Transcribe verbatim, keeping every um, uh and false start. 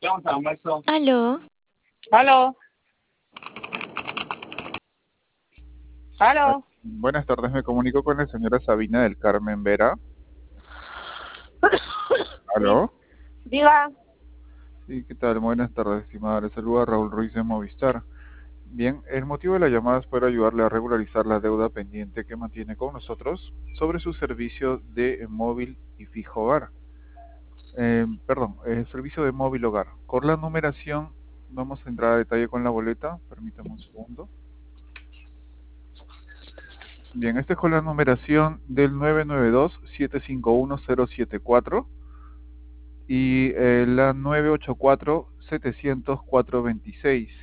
Aló, Aló, Ah, aló. Buenas tardes, me comunico con la señora Sabina del Carmen Vera. Sí, ¿Aló? diga. Sí, ¿qué tal? Buenas tardes, estimada. Le saluda Raúl Ruiz de Movistar. Bien, el motivo de la llamada es para ayudarle a regularizar la deuda pendiente que mantiene con nosotros sobre su servicio de móvil y fijo hogar. Eh, perdón, el servicio de móvil hogar. Con la numeración, vamos a entrar a detalle con la boleta. Permítame un segundo. Bien, esta es con la numeración del nueve nueve dos, siete cinco uno, cero siete cuatro. Y eh, la nueve ocho cuatro, setecientos, cuatrocientos veintiséis.